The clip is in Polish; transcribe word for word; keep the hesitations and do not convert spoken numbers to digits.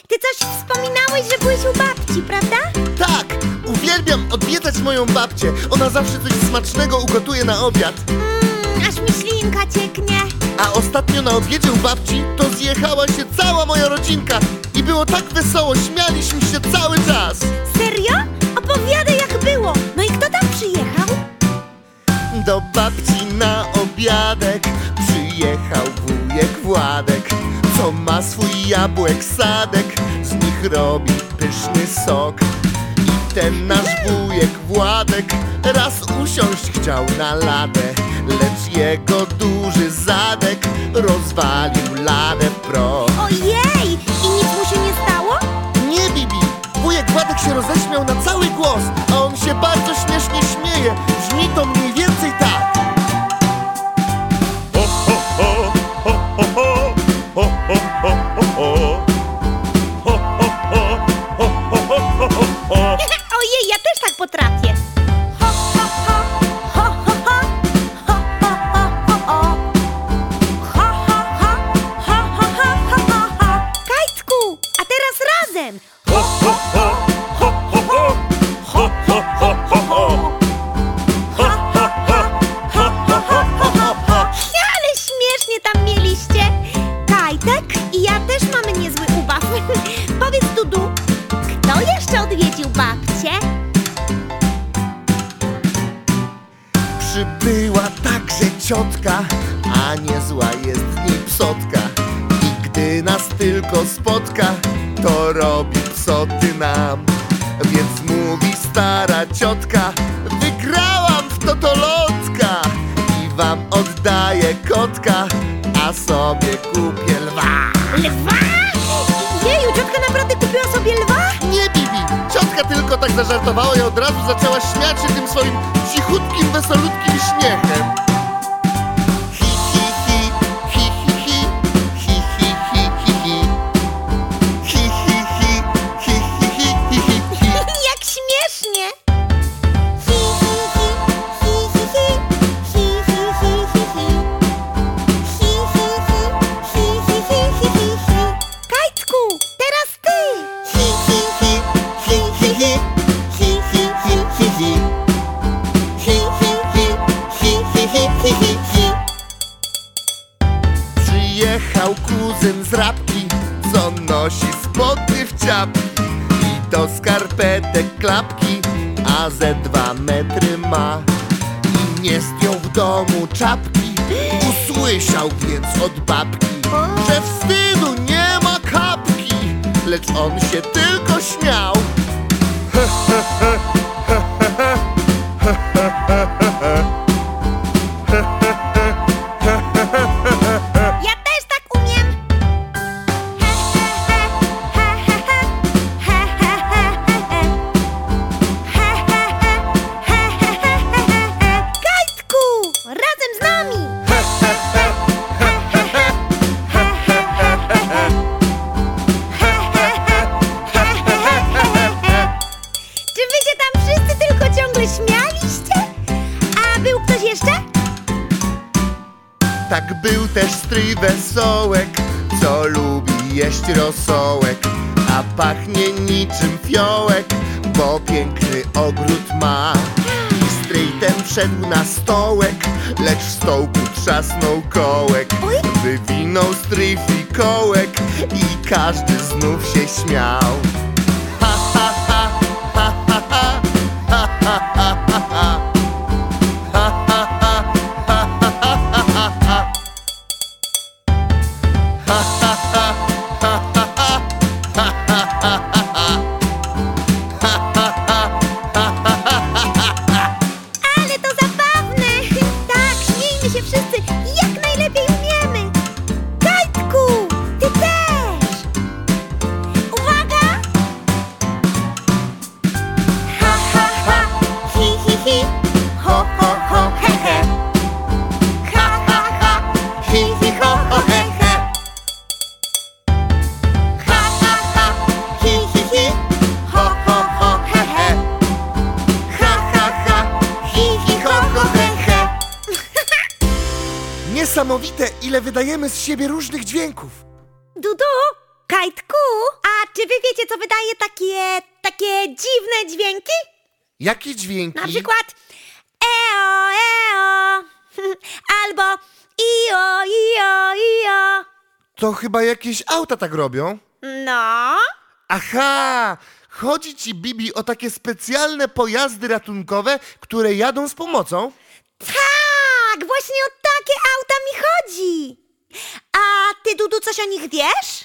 ty coś wspominałeś, że byłeś u babci, prawda? Tak, uwielbiam odwiedzać moją babcię. Ona zawsze coś smacznego ugotuje na obiad. Mmm, aż mi ślinka cieknie. A ostatnio na obiedzie u babci to zjechała się cała moja rodzinka. I było tak wesoło, śmialiśmy się cały czas. Serio? Opowiadaj, jak było. No i kto tam przyjechał? Do babci na obiadek przyjechał wujek Władek, co ma swój jabłek sadek, z nich robi pyszny sok. I ten nasz wujek Władek raz usiąść chciał na ladę, lecz jego duży zadek rozwalił ladę w proch. Ojej! I nic mu się nie stało? Nie, Bibi! Wujek Władek się roześmiał na cały głos, a on się bardzo śmiesznie śmieje. Brzmi to mniej więcej tak. Ojej, ja też tak potrafię. Ho, ho, ho, ho, ho, ho, ho, ho, ho, ho. Ho, ho, ho, ho, ho, ho, ho, ho. Kajtku, a teraz razem. Ho, ho, ho, ho, ho, ho. Ho, ho, ho, ho, ho. Ho, ho, ho, ho, ho, ho, ho, ho. Ale śmiesznie tam mieliście. Kajtek i ja też mamy niezły ubaw. Powiedz, Dudu, kto jeszcze odwiedził babcię? Przybyła także ciotka, a niezła jest z niej psotka. I gdy nas tylko spotka, to robi psoty nam. Więc mówi stara ciotka: wygrałam w totolotka i wam oddaję kotka, a sobie kupię lwa. Lwa? Jeju, ciotka naprawdę kupiła sobie lwa? Nie, Bibi! Ciotka tylko tak zażartowała i od razu zaczęła śmiać się tym swoim cichutkim, wesolutkim śmiechem. Hi, hi, hi, hi, hi, hi, hi, hi, hi, hi, hi. Hi, hi, hi, hi, hi, hi, hi, hi, hi. Jak śmiesznie! Hi, hi, hi, hi, hi, hi, hi, hi, hi, hi, hi. Hi, hi, hi, hi, hi, hi, hi, hi, hi. Kajtku, teraz ty! Hi, hi, hi, hi, hi, hi, hi, hi, hi, hi, hi. Hi, hi, hi, hi, hi, hi, hi, hi, hi. Przyjechał kuzyn z Rabki, co nosi spodnie w ciapki i do skarpetek klapki, a ze dwa metry ma. I nie zdjął w domu czapki, usłyszał więc od babki, że wstydu nie ma kapki, lecz on się tylko śmiał. Ja też tak umiem! He, he, he, he, he, he, he, he, he. He, he, he, he, he, he, he, he. Kajtku, razem z nami! He, he, he, he, he, he, he, he, he, he. He, he, he, he, he, he, he, he. Czy wy się tam wszyscy tylko ciągle śmialiście? A był ktoś jeszcze? Tak był też stryj Wesołek, co lubi jeść rosołek, a pachnie niczym fiołek, bo piękny ogród ma. I stryj ten wszedł na stołek, lecz w stołku trzasnął kołek. Oj. Wywinął stryj fikołek i każdy znów się śmiał. Ha, ha, ha, ha, ha, ha, ha, ha, ha, ha, ha. Ale to zabawne! Tak, śmiejmy się wszyscy jak najlepiej umiemy! Kajtku, ty też! Uwaga! Ha, ha, ha! Hi, hi, hi! Ho, ho, ho, he, he! Ha, ha, ha! Hi, hi, ho, ho, he, he! Ha, ha, ha! Hi, hi, hi! Ho, ho, ho, he, he! Ha, ha, ha! Hi, hi, ho, ho, he, he! Niesamowite, ile wydajemy z siebie różnych dźwięków. Dudu, Kajtku, a czy wy wiecie, co wydaje takie, takie dziwne dźwięki? Jakie dźwięki? Na przykład eo, eo, albo io, io, io. To chyba jakieś auta tak robią. No, Aha! Chodzi ci, Bibi, o takie specjalne pojazdy ratunkowe, które jadą z pomocą? tak, właśnie o takie auta mi chodzi. A ty, Dudu, coś o nich wiesz?